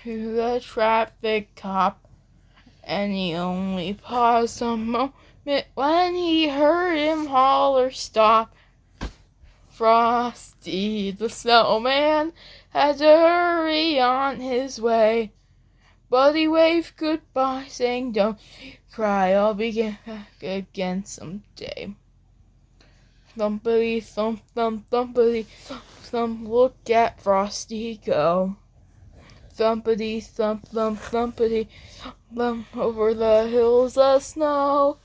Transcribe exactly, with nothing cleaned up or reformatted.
to the traffic cop, and he only paused a moment when he heard him holler, "Stop!" Frosty the Snowman had to hurry on his way, but he waved goodbye, saying, "Don't cry, I'll be back again someday." Thumpity thump thump thumpity thump thump, look at Frosty go. Thumpity thump thump thumpity thump thump over the hills of snow.